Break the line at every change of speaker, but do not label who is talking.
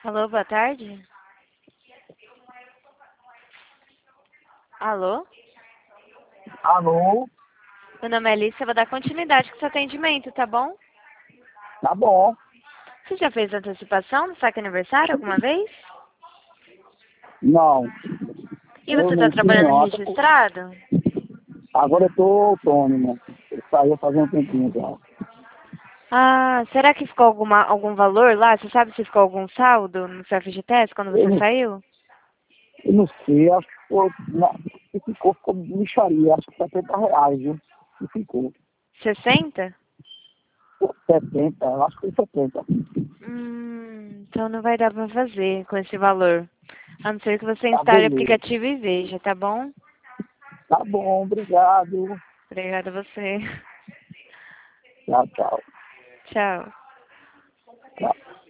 Alô, boa tarde. Alô?
Alô,
Meu nome é Alice, eu vou dar continuidade com seu atendimento, tá bom?
tá bom.
Você já fez antecipação no saque aniversário alguma vez?
Não,
E
eu
você tá
não
trabalhando
tinha.
registrado?
Agora eu tô autônomo. Eu saí fazendo um tempinho já.
Ah, será que ficou algum valor lá? Você sabe se ficou algum saldo no seu FGTS quando
Eu
você
não,
saiu?
eu não sei, acho que se ficou mixaria, acho que R$ 70, viu? E ficou.
60?
70, eu acho que foi 70.
Então não vai dar pra fazer com esse valor. A não ser que você
Tá,
instale o
beleza.
aplicativo e veja, tá bom?
Tá bom, obrigado.
Obrigada a você.
Tchau, tchau.
Tchau.
Tchau.